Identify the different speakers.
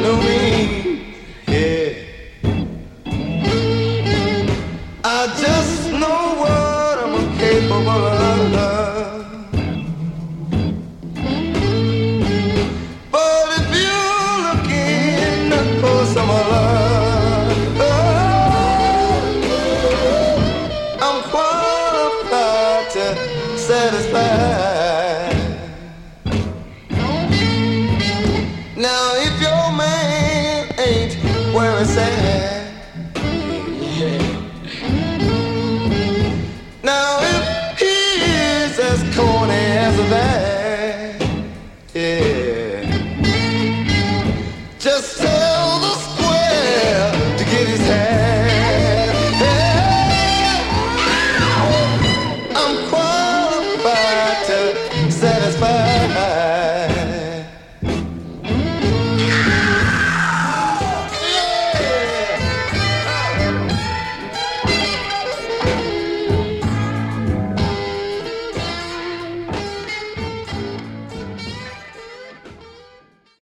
Speaker 1: to me. Yeah. I just know what I'm capable of. But if you're looking for some love, I'm qualified to satisfy. Now if your man ain't where it's at, now if he is as corny